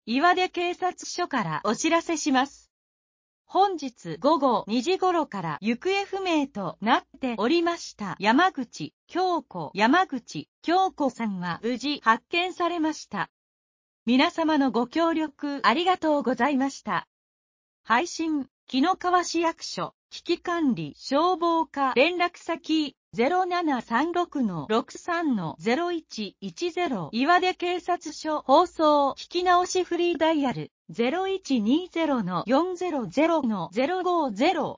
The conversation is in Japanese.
岩出警察署からお知らせします。本日午後2時頃から行方不明となっておりました山口京子さんは無事発見されました。皆様のご協力ありがとうございました。配信、紀の川市役所、危機管理消防課連絡先、0736-63-0110岩出警察署放送聞き直しフリーダイヤル、0120-400-050